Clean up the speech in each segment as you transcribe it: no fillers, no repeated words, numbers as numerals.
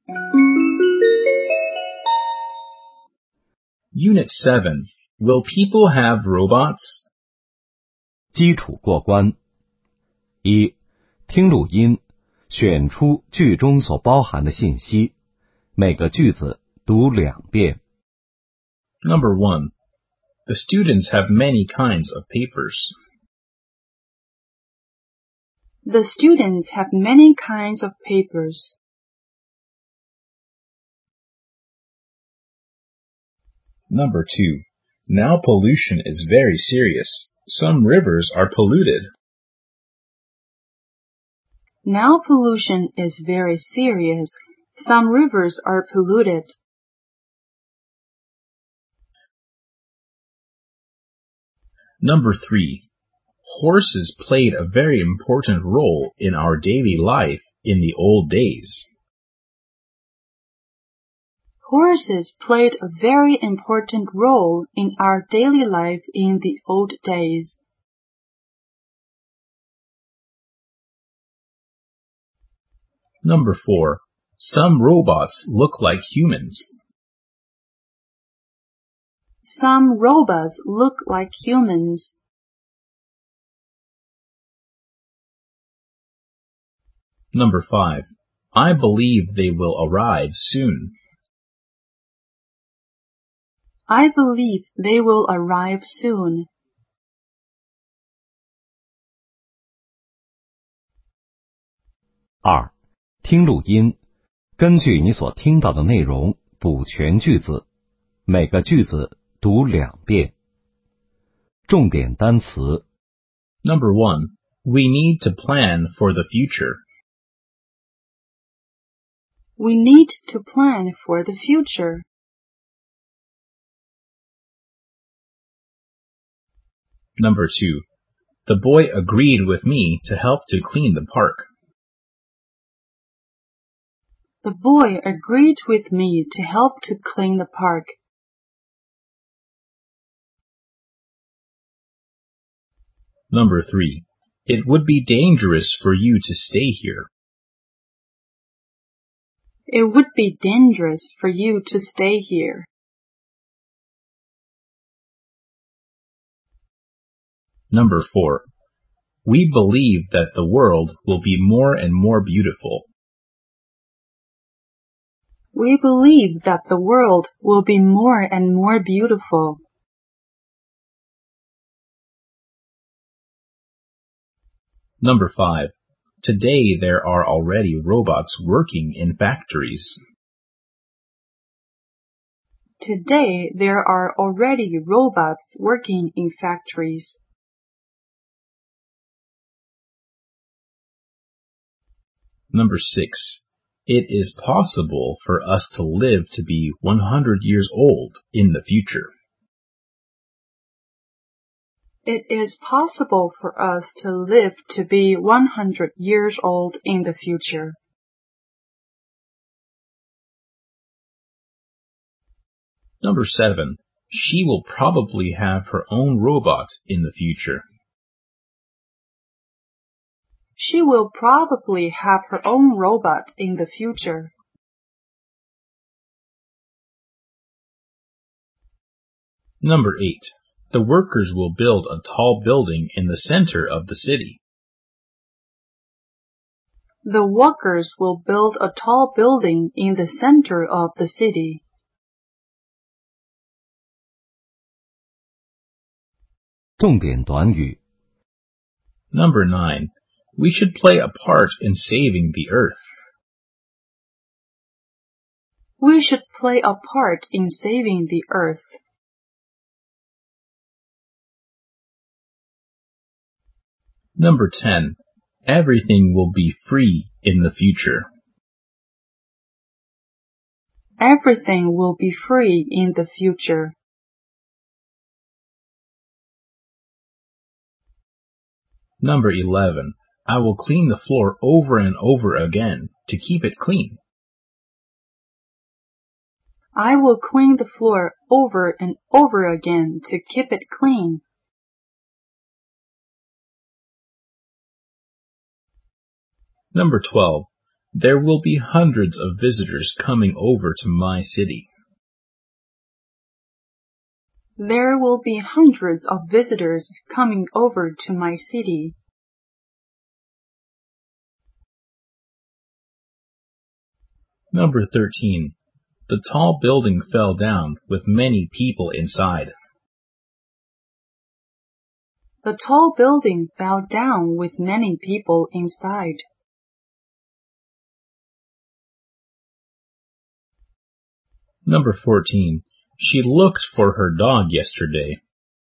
Unit 7. Will people have robots? 基础过关。1. 听录音，选出句中所包含的信息，每个句子读2遍。 Number 1. The students have many kinds of papers. The students have many kinds of papers. Number 2. Now pollution is very serious. Some rivers are polluted. Now pollution is very serious. Some rivers are polluted. Number 3. Horses played a very important role in our daily life in the old days. Horses played a very important role in our daily life in the old days. Number 4. Some robots look like humans. Some robots look like humans. Number 5. I believe they will arrive soon. I believe they will arrive soon. 2. 听录音，根据你所听到的内容补全句子，每个句子读2遍。重点单词。 Number 1. We need to plan for the future. We need to plan for the future. Number 2. The boy agreed with me to help to clean the park. The boy agreed with me to help to clean the park. Number 3. It would be dangerous for you to stay here. It would be dangerous for you to stay here. Number 4. We believe that the world will be more and more beautiful. We believe that the world will be more and more beautiful. Number 5. Today there are already robots working in factories. Today there are already robots working in factories. Number 6. It is possible for us to live to be 100 years old in the future. It is possible for us to live to be 100 years old in the future. Number 7. She will probably have her own robot in the future. She will probably have her own robot in the future. Number 8. The workers will build a tall building in the center of the city. The workers will build a tall building in the center of the city. Number 9. We should play a part in saving the earth. We should play a part in saving the earth. Number 10. Everything will be free in the future. Everything will be free in the future. Number 11. I will clean the floor over and over again to keep it clean. I will clean the floor over and over again to keep it clean. Number 12. There will be hundreds of visitors coming over to my city. There will be hundreds of visitors coming over to my city. Number 13. The tall building fell down with many people inside. The tall building fell down with many people inside. Number 14. She looked for her dog yesterday.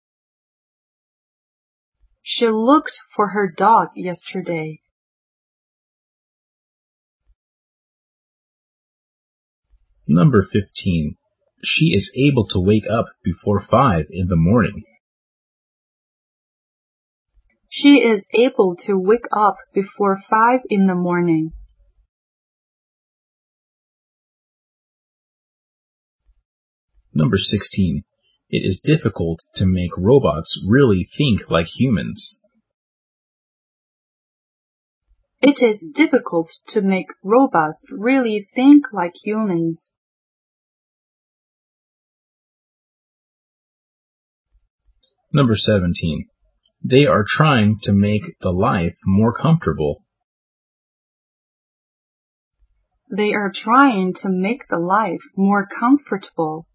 She looked for her dog yesterday. Number 15. She is able to wake up before 5 in the morning. She is able to wake up before 5 in the morning. Number 16. It is difficult to make robots really think like humans. It is difficult to make robots really think like humans. Number 17. They are trying to make the life more comfortable. They are trying to make the life more comfortable.